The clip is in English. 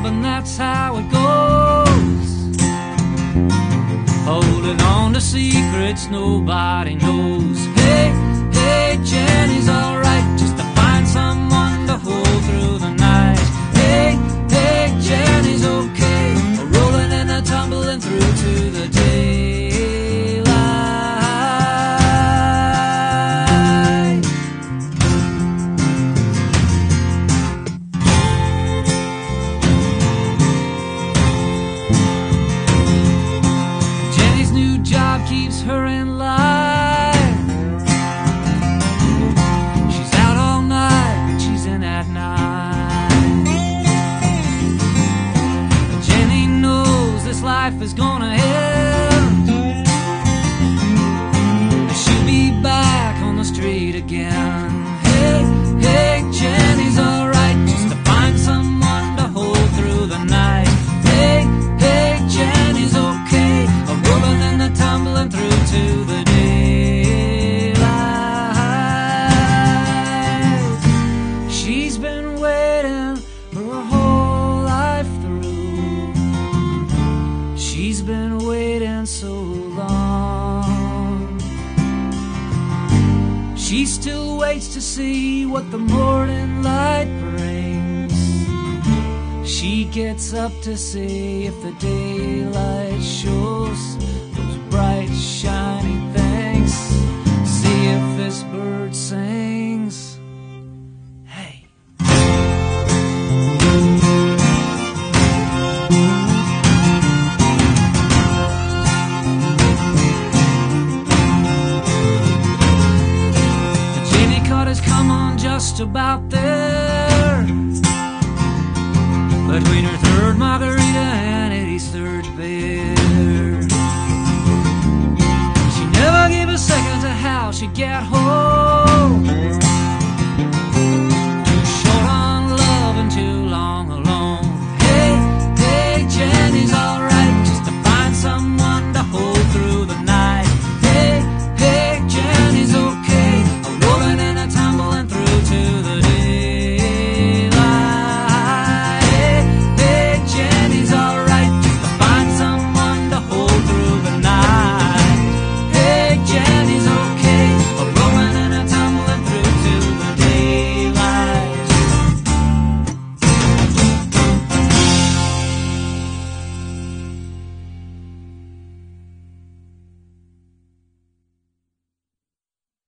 job, and that's how it goes. Holding on to secrets nobody knows. Hey, hey, Jenny's alright, just to find someone to hold through the night. Hey, hey, Jenny's okay, rolling and tumbling through to the daylight. Jenny's new job keeps her in line. She's out all night, but she's in at night. Jenny knows this life is gonna end. She'll be back on the street again. Hey, hey, Jenny's alright, just to find someone to hold through the night. Hey, hey, Jenny's okay, rolling and tumbling through to the daylight. She's been waiting her whole life through. She's been waiting so long. She still waits to see what the morning light brings. She gets up to see if the daylight shows those bright, shiny things. See if this bird sings. Hey. Jenny Carter's come on just about